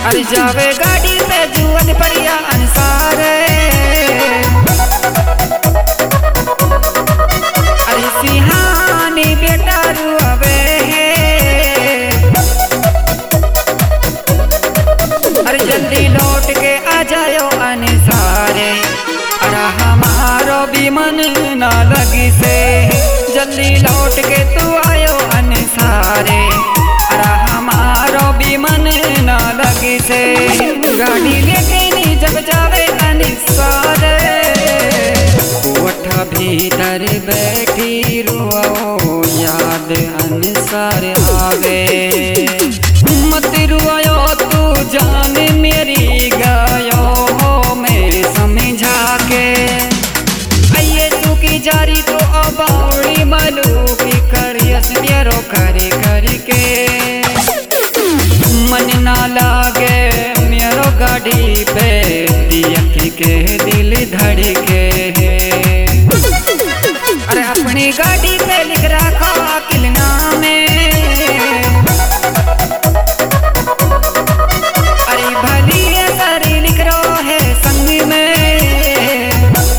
अरे जावे गाड़ी पे जुअन पड़िया अंसार, अरे सिहानी बेटा रुआवे है। अरे जल्दी लौट के आ जाओ अनसारे, अरे हमारो भी मन ना लगी से। जल्दी लौट के तू आयो अनसारे, अरे हमारो भी मन ना लगी से। गाड़ी लेके नी जब जावे अनसारे, कोठा भीतर बैठी रुआओ याद अनसार आवे। मत रुआयो तू जान मेरी गायो हो मैं समझा के। आइए तू की जारी तो अबाउड़ी मालू की करियस मेरो करे करके। मन ना लागे मेरो गाड़ी पे दियक के दिल धड़के। अरे अपनी गाड़ी पे लिख रखा अकिल नामे, अरे भली है सारी लिख रो है संग में।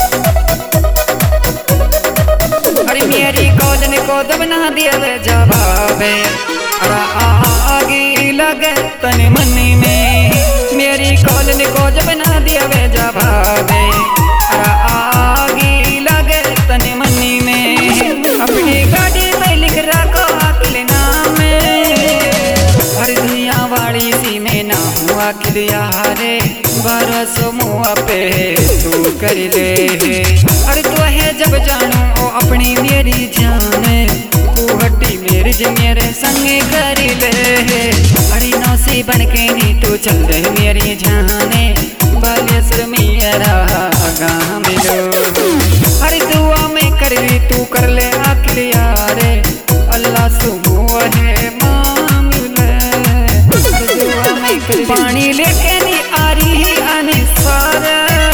अरे मेरी कॉलन को दब ना दिया जवाबे, अरे आगे लगे तन मन में। मेरी कॉलन को जब ना दिया जवाबे, अरे आगे लगे तन मन में। अपनी गाड़ी में लिख रखो अकिल नाम, हर दुनिया वाली सी में ना हुआ अकिल यारे। भरोसा मुआ पे तू कर ले, अरे तू है जब जानू ओ अपनी मेरी जान। तू हड्डी मेरी जे मेरे संग कर ले, अरे नौसी बन के नी तू चल दे मेरी जाने। बालेश्वर मेरा गाँव मिलो, अरे दुआ में कर ली तू कर ले अकिल यारे। अल्लाह सुबह है मामले, दुआ में कर पानी लेके नी आ रही अनसार।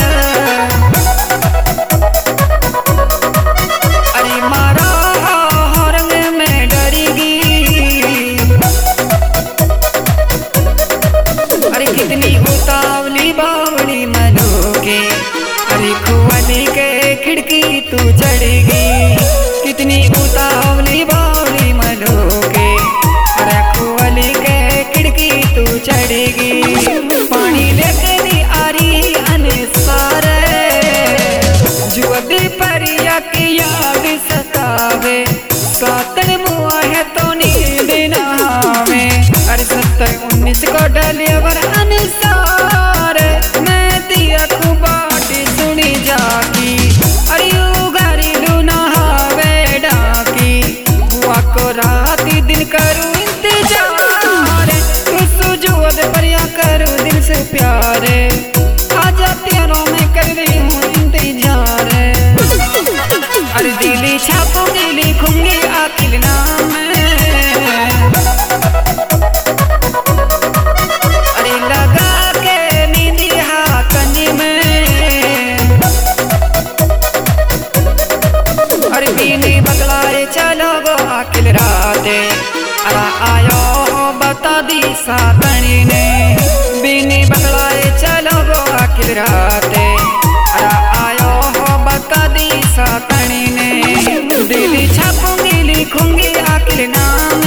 अरे मारा रंग में डरेगी, अरे कितनी उतावली बावली मनोगे। अरे खुआली के खिड़की तू चढ़ेगी, कितनी उतावली बावली मनोगे। अरे खुआली के खिड़की तू चढ़ेगी। पानी लेके नी आ रही अनसार, जुअदी परिया की याद सतावे। सातन मुआ है तो नींद ना आवे, अरे 70-19 को डलेवर अनसार। मैं दिया को बाट सुनी जाकी, अरे उगारी लू नहावे डाकी। बुआ को राती दिन करूँ इंतजार, तू सुजुअद परिया करूँ दिल से प्यारे। आजा तेरों में कर रही हूँ इंतजार, अरे दिली छापूंगी लिखूंगी अकिल नाम। अरे लगा के नींदिया कनी में, अरे बीनी बदलाए चलो गो अकिल राते। अरे आयो बता दी सातनी ने, बीनी बदलाए चलो गो अकिल राते। अरे आयो बता दी सातनी ने, दिली छापूंगी लिखूंगी अकिल नाम।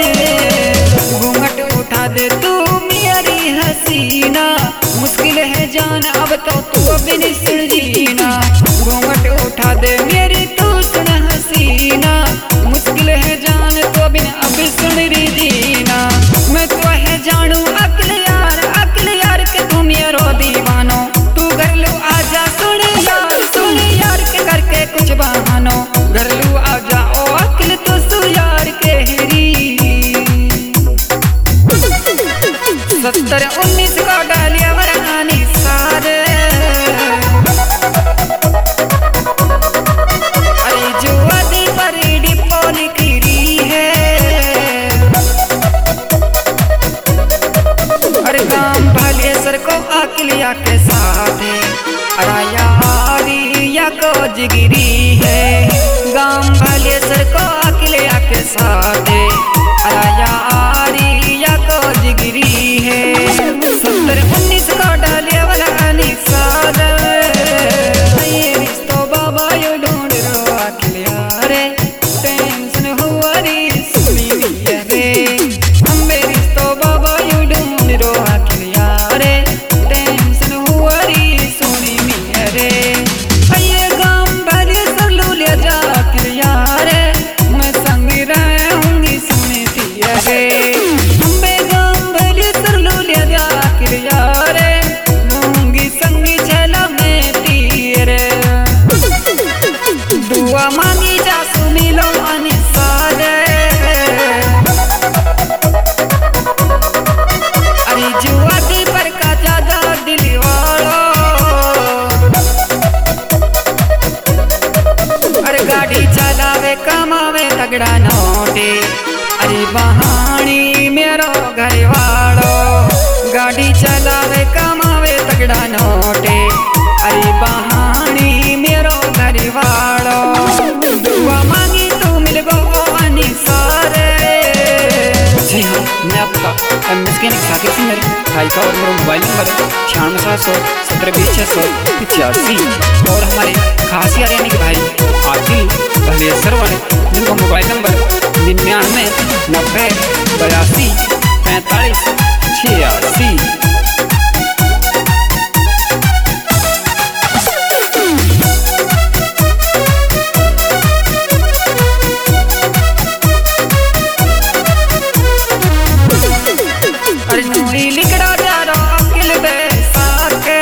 घूंघट उठा दे तू मेरी हसीना, मुश्किल है जान अब तो तू बिन सुन जीना। घूंघट उठा दे मेरी तू सुन हसीना, मुश्किल है जान तो बिन अब सुन री जीना। मैं तो है जानू अकिल यार के तू मेरो दीवानो। तू घर लो आजा सुन यार के करके कुछ बहानो। घर लू आ जाओ अकिल तो सु यार के हिरी। 70-19 को डालिया वरानी सार, अरे जुआदी परी डिपोली गिरी है। अरे गाँव भालेश्वर को अकिलिया के साथ, अरे यारिया को जिगरी है। गाँव भालेश्वर को अकिलिया के साथ, अरे यारिया को जिगरी है। गाड़ी चलावे कमावे तगड़ा नोटे अरे बहानी मेरो घर वालो दुआ मांगी तू मिल गो सारे। जी हाँ, मैं आपका मैकेनिक साकिब सिंह भाई का और मेरा मोबाइल नंबर 96,720,685 और हमारे खास यानी कि भाई आदिल भलेसर वाले जिनका मोबाइल नंबर 99-90-82-45-86। लिकड़ा जा रहा अकिल साके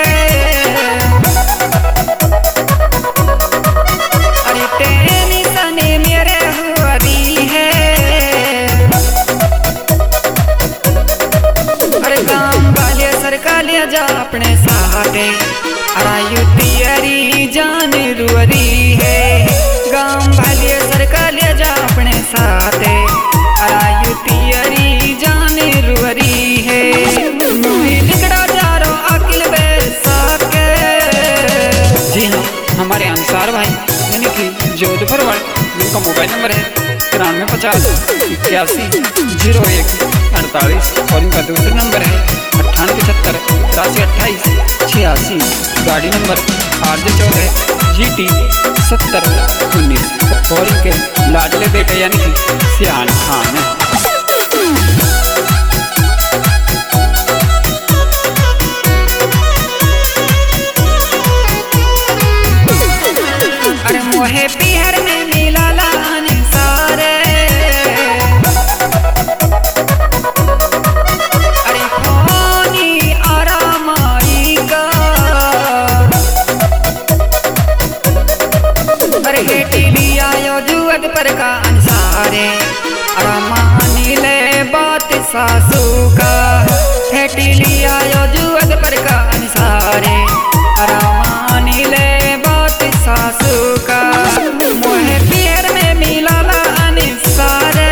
अरे तेनी सने मेरे हुआरी है अरे गांव वाले सरकार ले जा अपने साथे अरायु तियरी जान रुअरी है गांव वाले सरकार ले जा अपने साथे अरायु तियरी जान रुअरी है लिकड़ा जा रहा अकिल साके। जी हाँ, हमारे अंसार भाई यानी कि जोधपुर वाले जिनका मोबाइल नंबर है 9350810148 और इनका दूसरा नंबर है 9875-8328-86 गाड़ी नंबर RJ14 GT 7019 और इनके लाडले बेटे यानी कि सियान खान है। अरे मोहे पीहर में मिला लाने सारे अरे खोनी आरामाई का अरे हेटी लिया यो जुअद पर का अंसारे अरामानी ले बात सासू का हेटी लिया यो जुअद पर का अंसारे अरामानी ले सासू का मोहे पीर में मिला लाने सारे।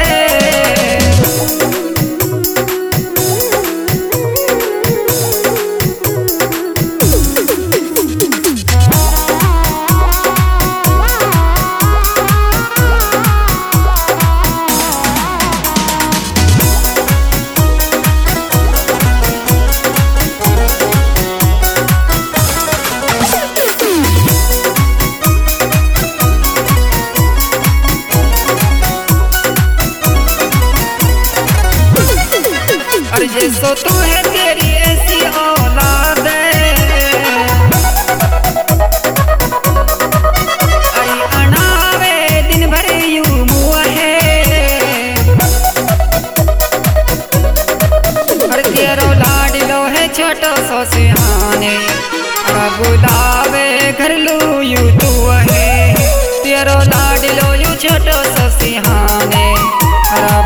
अरे जैसो तू है तेरी ऐसी औलाद अरे अनावे दिन भर यूं मुआ है अरे तेरो लाडलो है छोटो सो सिहाने अरे बुलावे घर लू यू तू है तेरो लाडलो यू छोटो सो सिहाने अरे